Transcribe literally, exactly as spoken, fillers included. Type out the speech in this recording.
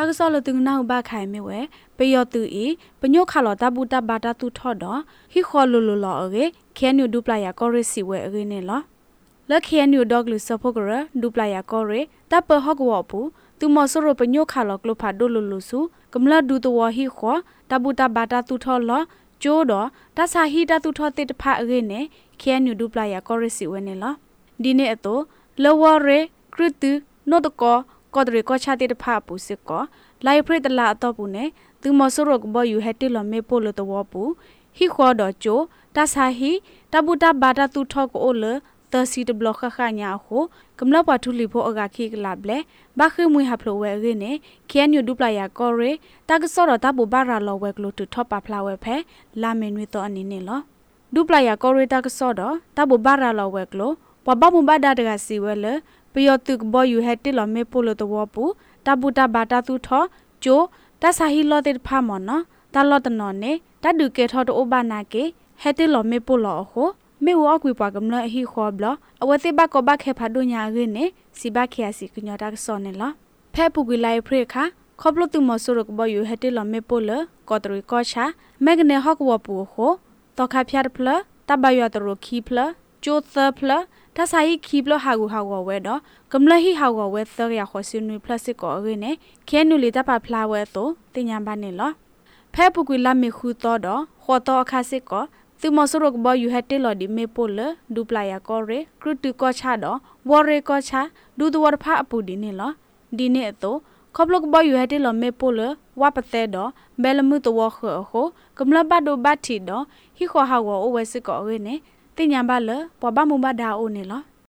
တာကစောလတုငနာဘခိုင်မေဝဲပယောတူဤပညိုခါလောတဘူတဘာတာတူထော့တော့ဟီခေါ်လိုလိုလောအေခဲနူဒူပလာယာကောရစီဝဲအေနေလောလက်ခဲနူဒေါဂလူဆဖိုကရဒူပလာယာကောရတပ်ပဟော့ကဝပူသူမဆရပညိုခါလောကလဖာဒိုလိုလိုစုကမလာဒူတဝဟီခေါ်တဘူတဘာတာတူထော့လောကျိုးတော့တဆာဟီတတူထော့တေတဖာအေနေခဲနူဒူပလာယာကောရစီဝဲနေလောဒီနေ့အတော့လောဝရဲခရတူနိုတကောကောဒရီကောချာတေတဖာပူစစ်ကောလိုက်ဖရတလာအတော့ပူနေသူမဆရကဘယူဟက်တီလမေပိုလတဝပူဟီခေါ်တော့ကျိုးတဆာဟီတဘူတဘာတာတူထော့ကိုလသစီတဘလခခညာဟုကမလပါထူလီဖို့အကခိကလာဘလေဘာခိမွေဟဖလိုဝဲရင်းနေခဲညူဒူပလာယာကောရဲတာကစောတော့တဘူဘာရာလောဝဲကလို့တူထော့ပါဖလာဝဲဖဲလာမင်နွေတော့အနေနဲ့လောဒူပလာယာကောရဲတာကစောတော့တဘူဘာရာလောဝဲကလို့ပဘမဘာဒါတကစီဝဲလေပယောတုကဘောယူဟက်တီလမေပိုလတဝပူတဘူတဘာတာတူထော့ကျိုတဆာဟီလောတေဖာမနော်တလောတနော်နေတဒုကေထော့တိုဘာနာကေဟက်တီလမေပိုလောဟိုမေဝကွေပွားကမလဟီခေါ်ဘလအဝတိဘကဘခေဖာဒိုညာရင်းနေစီဘခေစီကညတာဆောနေလားဖဲပူကွေလိုက်ဖရခါခေါပလတုမဆရကဘယူဟက်တီလမေပိုလကောတရီကောချာမက်ဂနေဟော့ကဝပူဟိုတောခါဖျားဖလတဘယတရခီဖလကျိုသဖလတဆိုင်ခီဖလဟာဂူဟာဝဝဲတော့ကမလဟီဟာဝဝဲသရခေါ်စနွေပလစစ်ကောရင်းနေခဲနူလီတပဖလာဝဲတော့တင်ညာပါနေလားဖဲပူကွေလာမေခူတော့တော့ခေါ်တော့အခါစစ်ကောသူမဆရကဘယူဟက်တီလော်ဒီမေပိုလဒူပလာယာကောရဲခရတူကောချာတော့ဝရဲကောချာဒူဒဝရဖာအပူဒီနေလောဒီနေတော့ခေါပလကဘယူဟက်တီလော်မေပိုလဝပတဲ့တော့ဘဲလမှုတော့ခေဟိုကမလဘတ်ဒိုဘတ်တီတော့ဟီခေါဟာဝအိုဝဲစစ်ကောရဲနေတင်ညာပါလပဘမဘဒါအိုနေလော